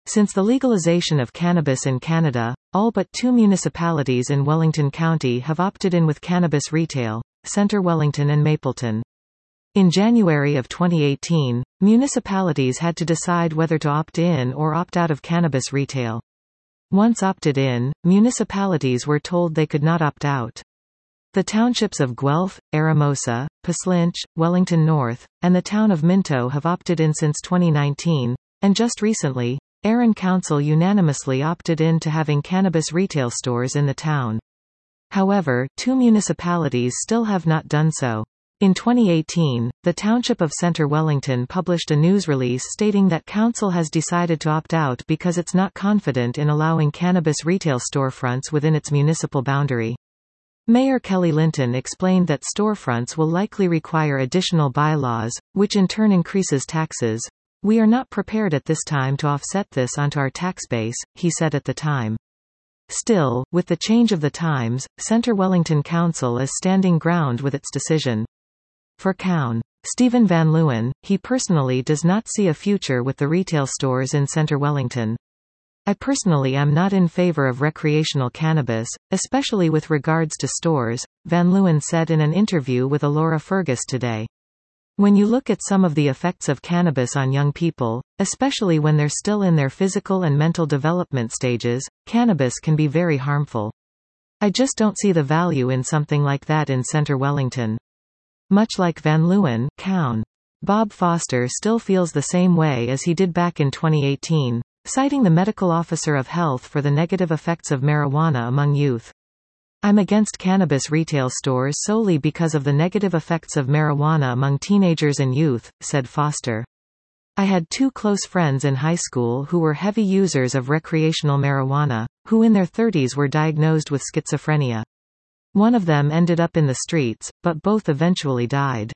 Since the legalization of cannabis in Canada, all but 2 municipalities in Wellington County have opted in with cannabis retail: Centre Wellington and Mapleton. In January of 2018, municipalities had to decide whether to opt in or opt out of cannabis retail. Once opted in, municipalities were told they could not opt out. The townships of Guelph, Aramosa, Paslynch, Wellington North, and the town of Minto have opted in since 2019, and just recently, Arran Council unanimously opted in to having cannabis retail stores in the town. However, 2 municipalities still have not done so. In 2018, the township of Centre Wellington published a news release stating that council has decided to opt out because it's not confident in allowing cannabis retail storefronts within its municipal boundary. Mayor Kelly Linton explained that storefronts will likely require additional bylaws, which in turn increases taxes. "We are not prepared at this time to offset this onto our tax base," he said at the time. Still, with the change of the times, Centre Wellington Council is standing ground with its decision. For Cown. Stephen Van Leeuwen, he personally does not see a future with the retail stores in Centre Wellington. "I personally am not in favor of recreational cannabis, especially with regards to stores," Van Leeuwen said in an interview with Alora Fergus today. "When you look at some of the effects of cannabis on young people, especially when they're still in their physical and mental development stages, cannabis can be very harmful. I just don't see the value in something like that in Centre Wellington." Much like Van Leeuwen, Cown. Bob Foster still feels the same way as he did back in 2018, citing the medical officer of health for the negative effects of marijuana among youth. "I'm against cannabis retail stores solely because of the negative effects of marijuana among teenagers and youth," said Foster. "I had 2 close friends in high school who were heavy users of recreational marijuana, who in their 30s were diagnosed with schizophrenia. One of them ended up in the streets, but both eventually died.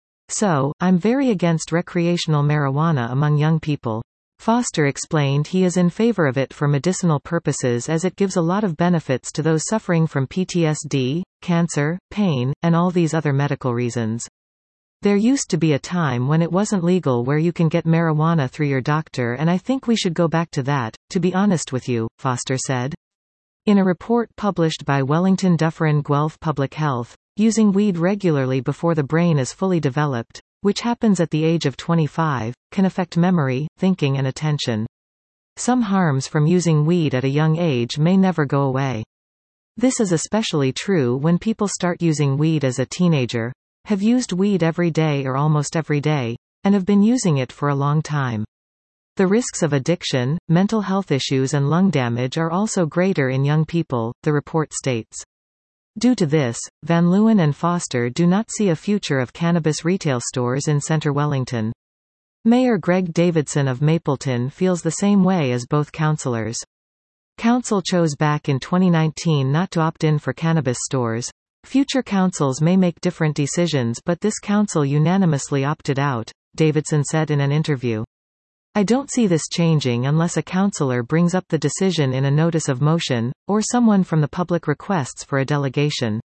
So, I'm very against recreational marijuana among young people." Foster explained he is in favor of it for medicinal purposes as it gives a lot of benefits to those suffering from PTSD, cancer, pain, and all these other medical reasons. "There used to be a time when it wasn't legal where you can get marijuana through your doctor, and I think we should go back to that, to be honest with you," Foster said. In a report published by Wellington Dufferin Guelph Public Health, using weed regularly before the brain is fully developed, which happens at the age of 25, can affect memory, thinking and attention. Some harms from using weed at a young age may never go away. This is especially true when people start using weed as a teenager, have used weed every day or almost every day, and have been using it for a long time. The risks of addiction, mental health issues and lung damage are also greater in young people, the report states. Due to this, Van Leeuwen and Foster do not see a future of cannabis retail stores in Centre Wellington. Mayor Greg Davidson of Mapleton feels the same way as both councillors. Council chose back in 2019 not to opt in for cannabis stores. Future councils may make different decisions, but this council unanimously opted out, Davidson said in an interview. "I don't see this changing unless a councillor brings up the decision in a notice of motion, or someone from the public requests for a delegation."